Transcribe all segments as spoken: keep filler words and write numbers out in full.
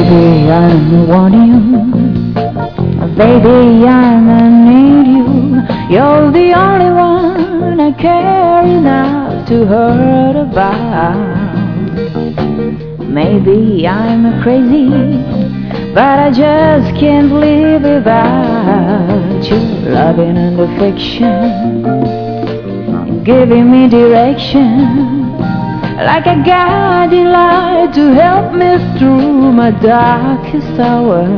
Baby, I want you. Baby, I need you. You're the only one I care enough to hurt about. Maybe I'm crazy, but I just can't live without you. Loving and affection, giving me direction, like a guiding light to help me through my darkest hour.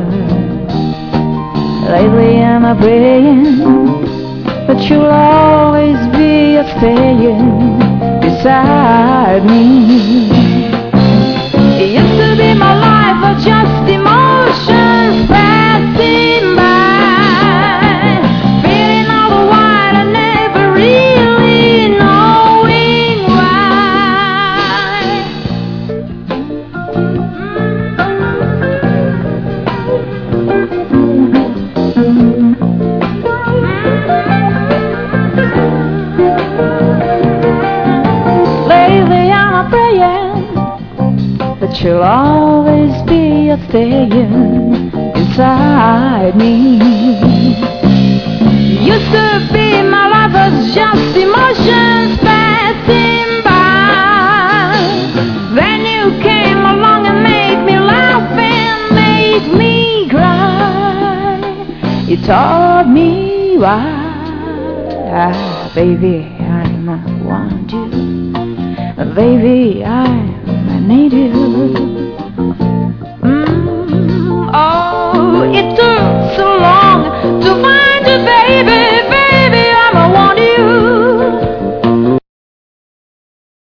Lately I'm praying that you'll always be a staying beside me. It used to be my life, but just emotions passing by, feeling all the while and never really knowing why. Lately I'm praying that you'll always be a staying inside me. Used to be my life was just emotions passing by. Then you came along and made me laugh and made me cry. You taught me why. Baby, I want you. Baby, I I need you. Mm, oh, it took so long to find a baby.